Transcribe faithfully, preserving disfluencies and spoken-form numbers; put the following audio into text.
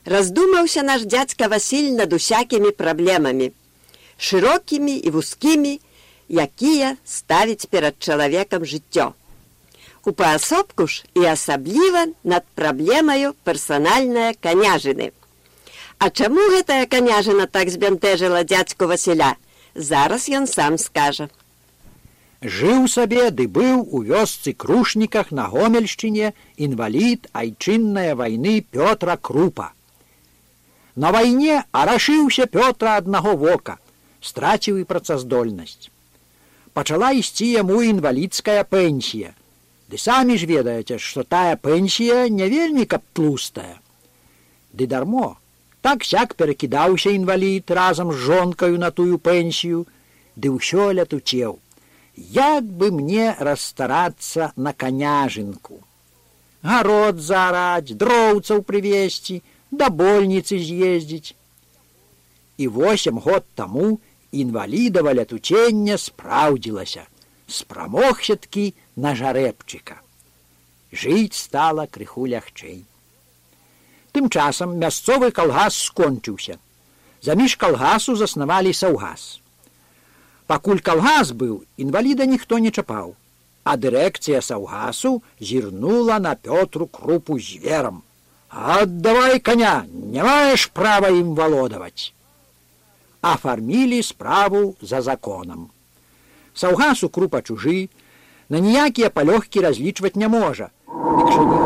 Раздумаўся наш дзядзька Васіль над усякімі праблемамі, шырокімі і вузкімі, якія ставіць перад чалавекам жыццё. У паасобку ж і асабліва над праблемаю персанальнае каняжыны. А чаму гэтая каняжына так збянтэжыла дзядзьку Васіля? Зараз ён сам скажа. Жыў сабе ды быў у вёсцы Крушніках на Гомельшчыне інвалід айчыннае вайны Пётра Крупа. На вайне арашыўся Пётра аднаго вока, страціў і працаздольнасць. Пачала ісці яму інвалідская пенсія. Ды самі ж ведаеце, што тая пенсія не вельмі каб тлустая. Ды дармо, так-сяк перакідаўся інвалід разам з жонкаю на тую пенсію, ды ўсё лятуцеў. Як бы мне расстарацца на каняжынку? Гарод зараць, дроўцаў прывезці, да больніцы з'ездзіць. І восем год таму інвалідава лятуцення спраўдзілася. Спрамогся-ткі на жарэбчыка. Жыць стала крыху лягчэй. Тым часам мясцовы калгас скончыўся. Заміж калгасу заснавалі саўгас. Пакуль калгас быў, інваліда ніхто не чапаў, а дырэкцыя саўгасу зірнула на Пётру Крупу зверам. «Аддавай коня, не маеш права ім валодаваць!» Афармілі справу за законам. Саўгасу Крупа чужы, на ніякія палёгкі разлічваць не можа. Дык жа